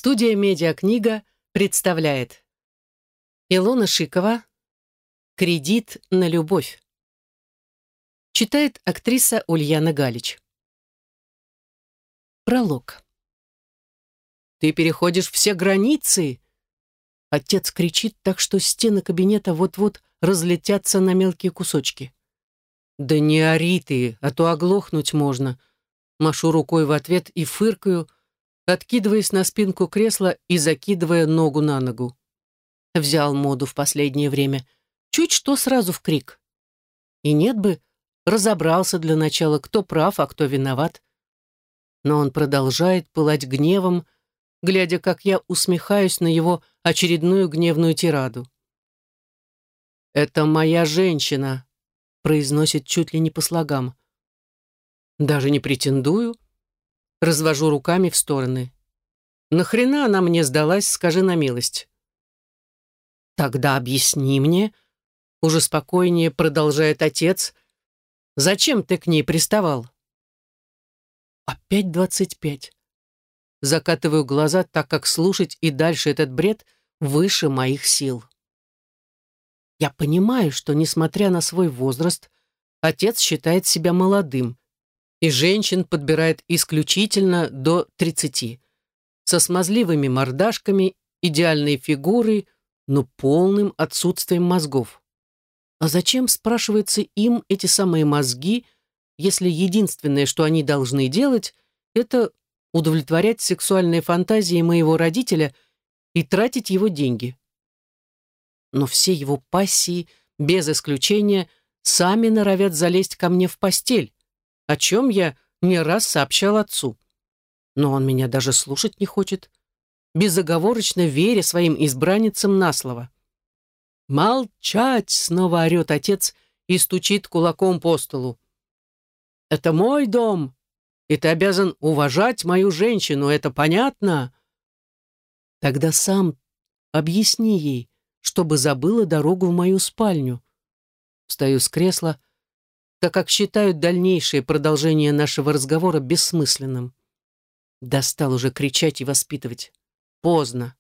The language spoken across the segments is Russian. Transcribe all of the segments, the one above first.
Студия «Медиакнига» представляет Илона Шикова «Кредит на любовь». Читает актриса Ульяна Галич. Пролог. «Ты переходишь все границы!» Отец кричит так, что стены кабинета вот-вот разлетятся на мелкие кусочки. «Да не ори ты, а то оглохнуть можно!» Машу рукой в ответ и фыркаю, откидываясь на спинку кресла и закидывая ногу на ногу. Взял моду в последнее время. Чуть что сразу в крик. И нет бы, разобрался для начала, кто прав, а кто виноват. Но он продолжает пылать гневом, глядя, как я усмехаюсь на его очередную гневную тираду. «Это моя женщина», — произносит чуть ли не по слогам. «Даже не претендую». Развожу руками в стороны. «Нахрена она мне сдалась, скажи на милость?» «Тогда объясни мне», — уже спокойнее продолжает отец, «зачем ты к ней приставал?» Опять 25. Закатываю глаза, так как слушать и дальше этот бред выше моих сил. Я понимаю, что, несмотря на свой возраст, отец считает себя молодым, и женщин подбирает исключительно до 30, со смазливыми мордашками, идеальной фигурой, но полным отсутствием мозгов. А зачем, спрашивается, им эти самые мозги, если единственное, что они должны делать, это удовлетворять сексуальные фантазии моего родителя и тратить его деньги? Но все его пассии, без исключения, сами норовят залезть ко мне в постель, о чем я не раз сообщал отцу. Но он меня даже слушать не хочет, безоговорочно веря своим избранницам на слово. «Молчать!» — снова орет отец и стучит кулаком по столу. «Это мой дом, и ты обязан уважать мою женщину, это понятно?» Тогда сам объясни ей, чтобы забыла дорогу в мою спальню. Встаю с кресла, так как считаю дальнейшее продолжение нашего разговора бессмысленным. Достал уже кричать и воспитывать. Поздно.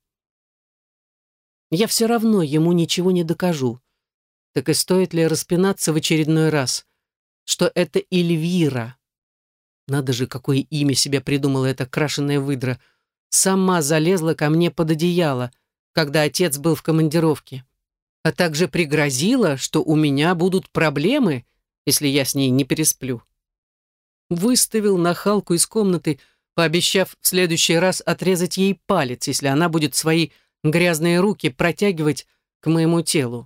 Я все равно ему ничего не докажу. Так и стоит ли распинаться в очередной раз, что это Эльвира? Надо же, какое имя себе придумала эта крашеная выдра. Сама залезла ко мне под одеяло, когда отец был в командировке, а также пригрозила, что у меня будут проблемы, если я с ней не пересплю. Выставил нахалку из комнаты, пообещав в следующий раз отрезать ей палец, если она будет свои грязные руки протягивать к моему телу.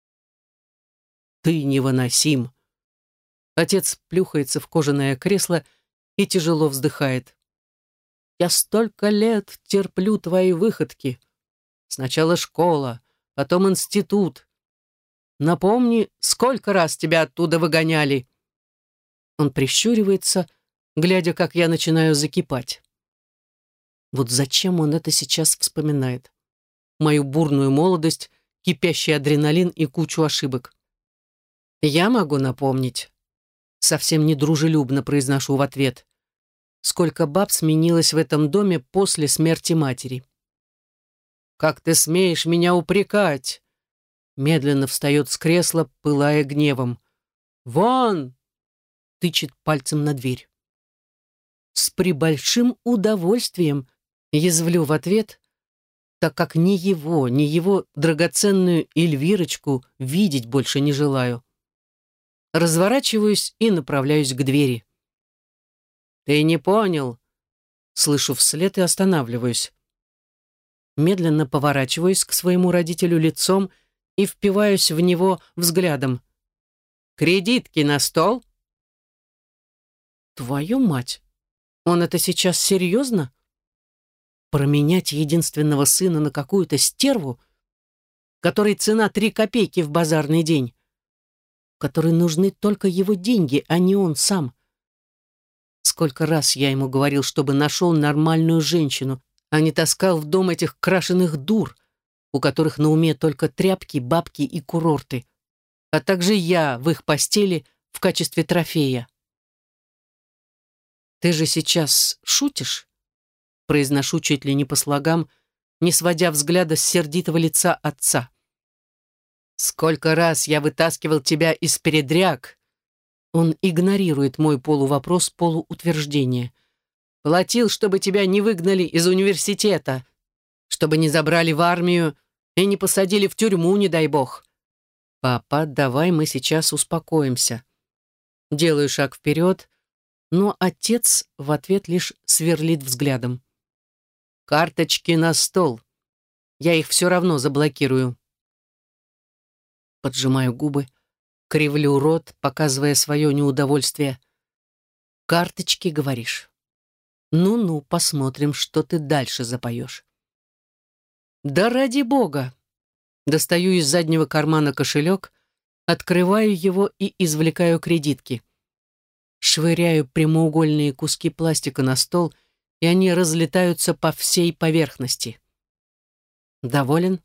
«Ты невыносим!» Отец плюхается в кожаное кресло и тяжело вздыхает. «Я столько лет терплю твои выходки. Сначала школа, потом институт. Напомни, сколько раз тебя оттуда выгоняли?» Он прищуривается, глядя, как я начинаю закипать. Вот зачем он это сейчас вспоминает? Мою бурную молодость, кипящий адреналин и кучу ошибок. Я могу напомнить. Совсем недружелюбно произношу в ответ. Сколько баб сменилось в этом доме после смерти матери. «Как ты смеешь меня упрекать?» Медленно встает с кресла, пылая гневом. «Вон!» — тычет пальцем на дверь. С прибольшим удовольствием язвлю в ответ, так как ни его драгоценную Эльвирочку видеть больше не желаю. Разворачиваюсь и направляюсь к двери. «Ты не понял!» Слышу вслед и останавливаюсь. Медленно поворачиваюсь к своему родителю лицом и впиваюсь в него взглядом. «Кредитки на стол?» Твою мать! Он это сейчас серьезно? Променять единственного сына на какую-то стерву, которой цена 3 копейки в базарный день, которой нужны только его деньги, а не он сам. Сколько раз я ему говорил, чтобы нашел нормальную женщину, а не таскал в дом этих крашеных дур, у которых на уме только тряпки, бабки и курорты, а также я в их постели в качестве трофея. «Ты же сейчас шутишь?» произношу чуть ли не по слогам, не сводя взгляда с сердитого лица отца. «Сколько раз я вытаскивал тебя из передряг!» Он игнорирует мой полувопрос, полуутверждение. «Платил, чтобы тебя не выгнали из университета, чтобы не забрали в армию и не посадили в тюрьму, не дай бог. Папа, давай мы сейчас успокоимся». Делаю шаг вперед, но отец в ответ лишь сверлит взглядом. «Карточки на стол. Я их все равно заблокирую». Поджимаю губы, кривлю рот, показывая свое неудовольствие. «Карточки, говоришь? Ну-ну, посмотрим, что ты дальше запоешь». «Да ради бога!» Достаю из заднего кармана кошелек, открываю его и извлекаю кредитки. Швыряю прямоугольные куски пластика на стол, и они разлетаются по всей поверхности. «Доволен?»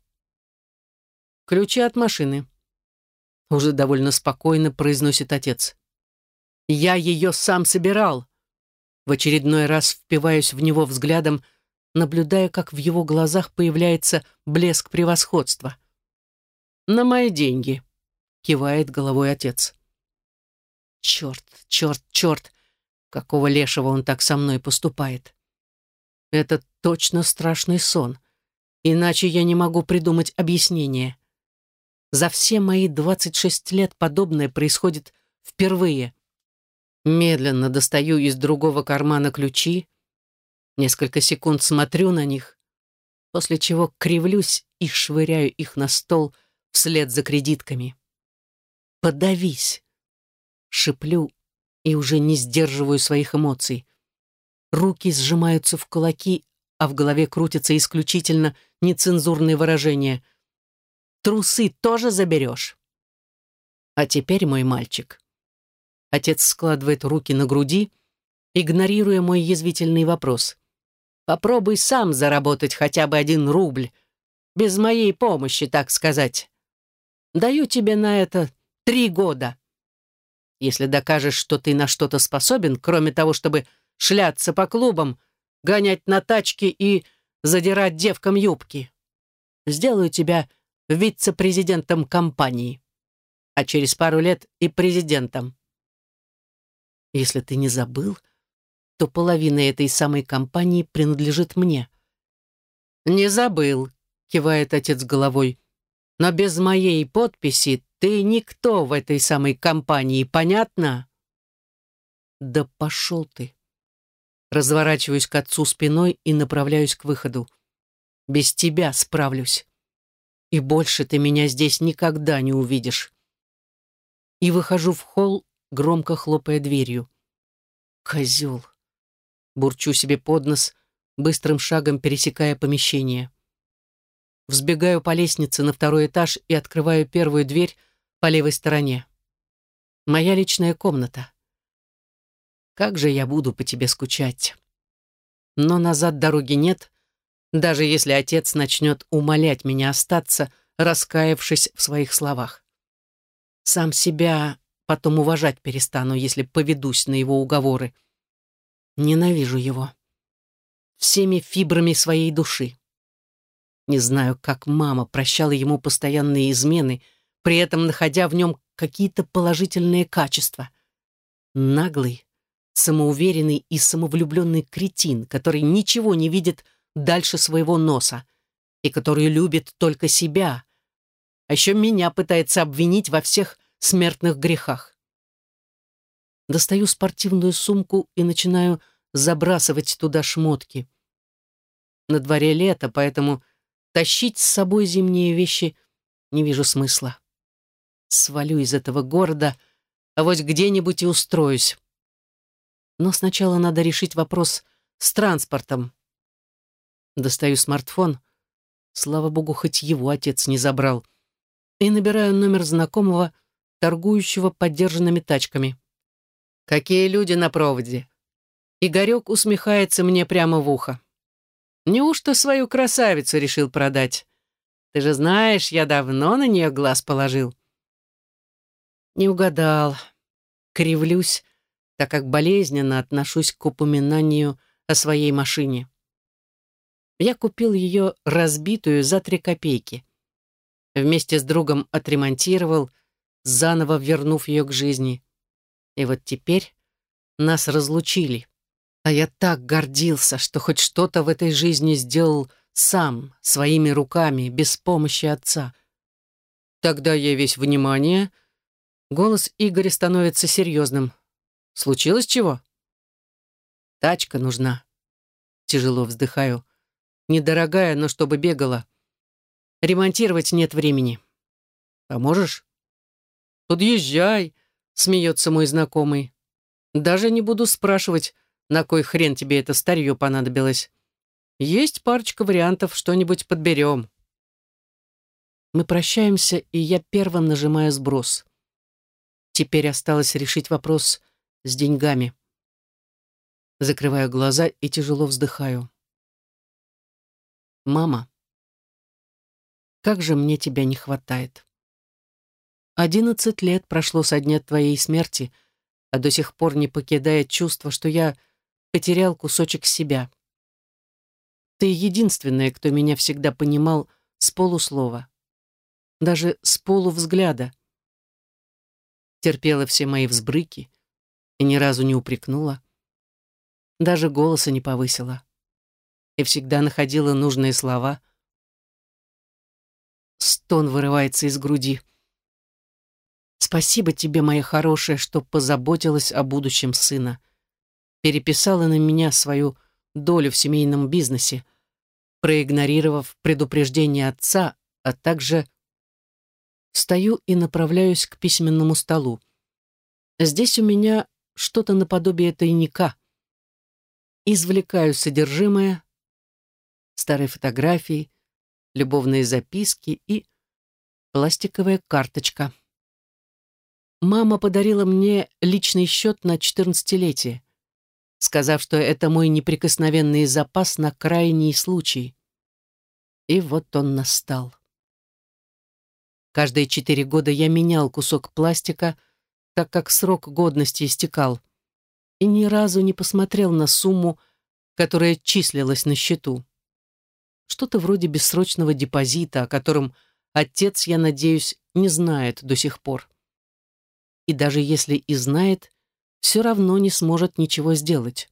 «Ключи от машины», — уже довольно спокойно произносит отец. «Я ее сам собирал». В очередной раз впиваюсь в него взглядом, наблюдая, как в его глазах появляется блеск превосходства. «На мои деньги», — кивает головой отец. «Черт, черт, черт! Какого лешего он так со мной поступает? Это точно страшный сон, иначе я не могу придумать объяснение. За все мои 26 лет подобное происходит впервые. Медленно достаю из другого кармана ключи, несколько секунд смотрю на них, после чего кривлюсь и швыряю их на стол вслед за кредитками. «Подавись!» — шиплю и уже не сдерживаю своих эмоций. Руки сжимаются в кулаки, а в голове крутятся исключительно нецензурные выражения. «Трусы тоже заберешь?» «А теперь, мой мальчик». Отец складывает руки на груди, игнорируя мой язвительный вопрос. «Попробуй сам заработать хотя бы 1 рубль, без моей помощи, так сказать. Даю тебе на это 3 года. Если докажешь, что ты на что-то способен, кроме того, чтобы шляться по клубам, гонять на тачке и задирать девкам юбки, сделаю тебя вице-президентом компании, а через пару лет и президентом. Если ты не забыл, то половина этой самой компании принадлежит мне». «Не забыл», — кивает отец головой, «но без моей подписи ты никто в этой самой компании, понятно?» «Да пошел ты!» Разворачиваюсь к отцу спиной и направляюсь к выходу. «Без тебя справлюсь. И больше ты меня здесь никогда не увидишь». И выхожу в холл, громко хлопая дверью. «Козел!» Бурчу себе под нос, быстрым шагом пересекая помещение. Взбегаю по лестнице на 2-й этаж и открываю первую дверь по левой стороне. Моя личная комната. Как же я буду по тебе скучать. Но назад дороги нет, даже если отец начнет умолять меня остаться, раскаявшись в своих словах. Сам себя потом уважать перестану, если поведусь на его уговоры. Ненавижу его. Всеми фибрами своей души. Не знаю, как мама прощала ему постоянные измены, при этом находя в нем какие-то положительные качества. Наглый, самоуверенный и самовлюбленный кретин, который ничего не видит дальше своего носа и который любит только себя, а еще меня пытается обвинить во всех смертных грехах. Достаю спортивную сумку и начинаю забрасывать туда шмотки. На дворе лето, поэтому тащить с собой зимние вещи не вижу смысла. Свалю из этого города, а вот где-нибудь и устроюсь. Но сначала надо решить вопрос с транспортом. Достаю смартфон, слава богу, хоть его отец не забрал, и набираю номер знакомого, торгующего подержанными тачками. «Какие люди на проводе?» Игорек усмехается мне прямо в ухо. «Неужто свою красавицу решил продать? Ты же знаешь, я давно на нее глаз положил». Не угадал. Кривлюсь, так как болезненно отношусь к упоминанию о своей машине. Я купил ее разбитую за 3 копейки. Вместе с другом отремонтировал, заново вернув ее к жизни. И вот теперь нас разлучили. А я так гордился, что хоть что-то в этой жизни сделал сам, своими руками, без помощи отца. Тогда я весь внимание. Голос Игоря становится серьезным. Случилось чего? Тачка нужна. Тяжело вздыхаю. Недорогая, но чтобы бегала. Ремонтировать нет времени. Поможешь? Подъезжай, смеется мой знакомый. Даже не буду спрашивать, на кой хрен тебе это старье понадобилось. Есть парочка вариантов, что-нибудь подберем. Мы прощаемся, и я первым нажимаю сброс. Теперь осталось решить вопрос с деньгами. Закрываю глаза и тяжело вздыхаю. Мама, как же мне тебя не хватает. 11 лет прошло со дня твоей смерти, а до сих пор не покидает чувство, что я потерял кусочек себя. Ты единственная, кто меня всегда понимал с полуслова, даже с полувзгляда. Терпела все мои взбрыки и ни разу не упрекнула, даже голоса не повысила и всегда находила нужные слова. Стон вырывается из груди. Спасибо тебе, моя хорошая, что позаботилась о будущем сына. Переписала на меня свою долю в семейном бизнесе, проигнорировав предупреждение отца, а также встаю и направляюсь к письменному столу. Здесь у меня что-то наподобие тайника. Извлекаю содержимое, старые фотографии, любовные записки и пластиковая карточка. Мама подарила мне личный счет на 14-летие, сказав, что это мой неприкосновенный запас на крайний случай. И вот он настал. Каждые 4 года я менял кусок пластика, так как срок годности истекал, и ни разу не посмотрел на сумму, которая числилась на счету. Что-то вроде бессрочного депозита, о котором отец, я надеюсь, не знает до сих пор. И даже если и знает, все равно не сможет ничего сделать.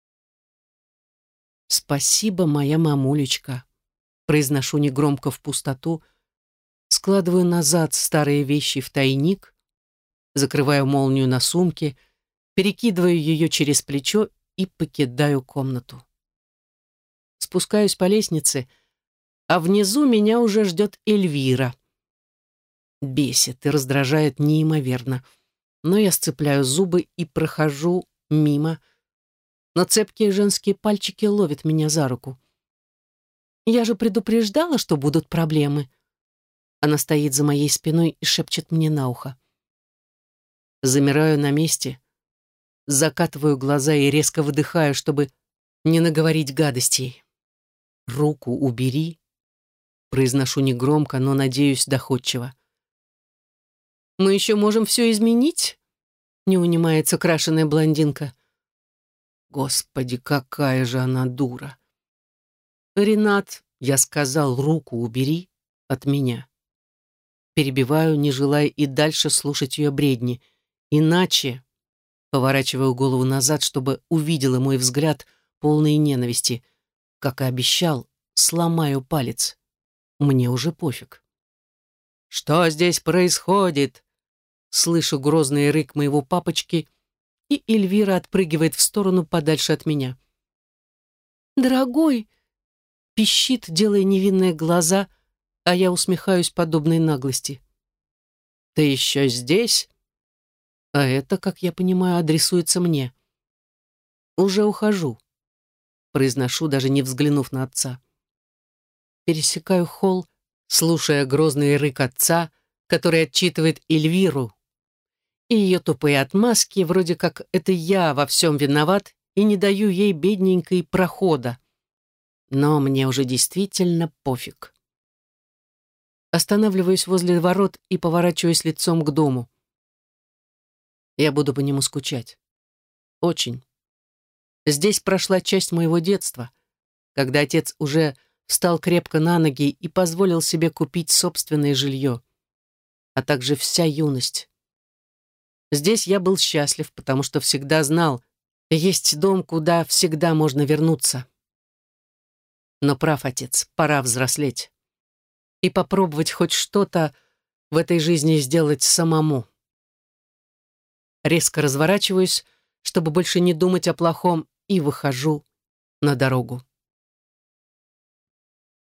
«Спасибо, моя мамулечка», — произношу негромко в пустоту, складываю назад старые вещи в тайник, закрываю молнию на сумке, перекидываю ее через плечо и покидаю комнату. Спускаюсь по лестнице, а внизу меня уже ждет Эльвира. Бесит и раздражает неимоверно, но я сцепляю зубы и прохожу мимо, но цепкие женские пальчики ловят меня за руку. «Я же предупреждала, что будут проблемы». Она стоит за моей спиной и шепчет мне на ухо. Замираю на месте, закатываю глаза и резко выдыхаю, чтобы не наговорить гадостей. «Руку убери», — произношу негромко, но, надеюсь, доходчиво. «Мы еще можем все изменить?» — не унимается крашеная блондинка. Господи, какая же она дура. «Ренат, я сказал, руку убери от меня». Перебиваю, не желая и дальше слушать ее бредни. Иначе, поворачиваю голову назад, чтобы увидела мой взгляд, полный ненависти. Как и обещал, сломаю палец. Мне уже пофиг. «Что здесь происходит?» Слышу грозный рык моего папочки, и Эльвира отпрыгивает в сторону подальше от меня. «Дорогой!» — пищит, делая невинные глаза, а я усмехаюсь подобной наглости. «Ты еще здесь?» А это, как я понимаю, адресуется мне. «Уже ухожу», — произношу, даже не взглянув на отца. Пересекаю холл, слушая грозный рык отца, который отчитывает Эльвиру, и ее тупые отмазки, вроде как это я во всем виноват и не даю ей, бедненькой, прохода. Но мне уже действительно пофиг. Останавливаюсь возле ворот и поворачиваюсь лицом к дому. Я буду по нему скучать. Очень. Здесь прошла часть моего детства, когда отец уже встал крепко на ноги и позволил себе купить собственное жилье, а также вся юность. Здесь я был счастлив, потому что всегда знал, есть дом, куда всегда можно вернуться. Но прав отец, пора взрослеть и попробовать хоть что-то в этой жизни сделать самому. Резко разворачиваюсь, чтобы больше не думать о плохом, и выхожу на дорогу.